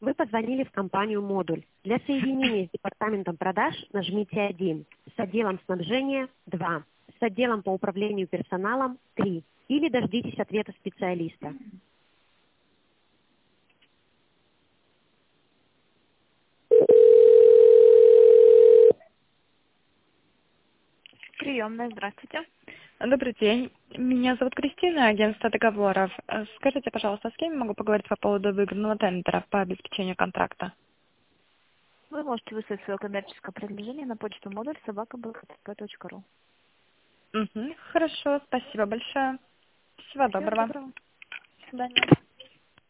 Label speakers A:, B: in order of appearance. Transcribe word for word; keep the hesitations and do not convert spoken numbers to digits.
A: Вы позвонили в компанию «Модуль». Для соединения с департаментом продаж нажмите один, с отделом снабжения– два, с отделом по управлению персоналом– три. Или дождитесь ответа специалиста.
B: Приемная, здравствуйте.
C: Добрый день. Меня зовут Кристина, агентство договоров. Э, Скажите, пожалуйста, с кем я могу поговорить по поводу выигранного тендера по обеспечению контракта?
B: Вы можете выслать свое коммерческое предложение на почту модуль собака точка ру.
C: Угу, хорошо, спасибо большое. Всего
B: Всего
C: доброго.
B: доброго.
C: До свидания.